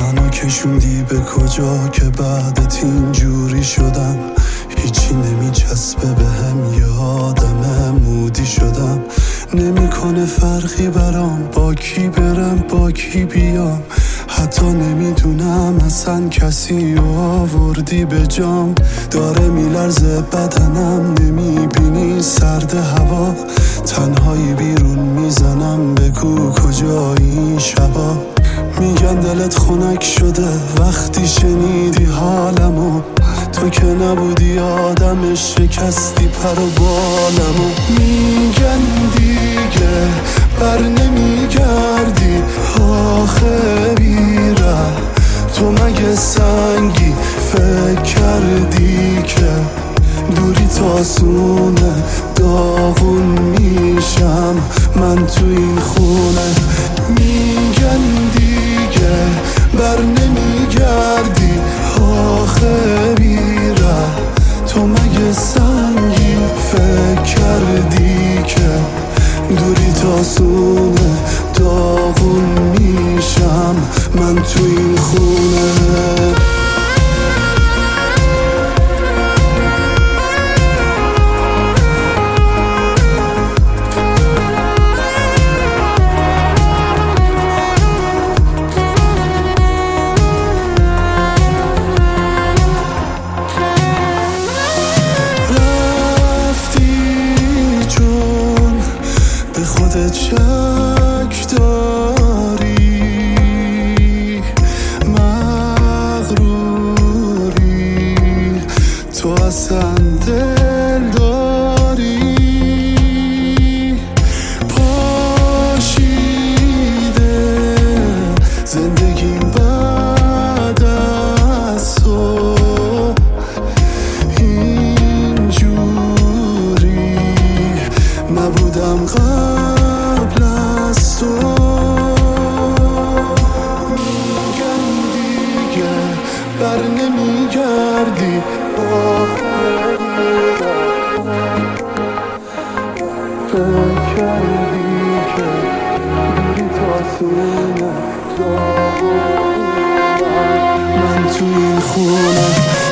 منو کشوندی به کجا که بعدت اینجوری شدم. هیچی نمیچسبه بهم، یه آدم مودی شدم. نمیکنه فرقی برام با کی برم با کی بیام. حتی نمیدونم اصلا کسی آوردی به جام. داره میلرزه بدنم، نمیبینی سرد هوا. تنهایی بیرون میزنم، بگو کجایی این شبا. میگن دلت خنک شده وقتی شنیدی حالمو. تو که نبودی آدمش، شکستی پر و بالمو. میگن دیگه بر نمیگردی، آخه بیره تو مگه سنگی. فکر کردی که دوری تاسونه، داغون میشم من تو این خونه. میگن دیگه بر نمیگردی، آخه بیره تو مگه سنگی. فکر کردی که دوری تاسونه، داغون میشم من تو این خونه. خودت شک داری، مغروری، تو اصلا دل داری. پاشیده زندگیم بعد از تو، اینجوری نبودم قبل از تو. میگن دیگه بر نمیگردی، فکر کردی که دوری تاسونه، من تو این خونه.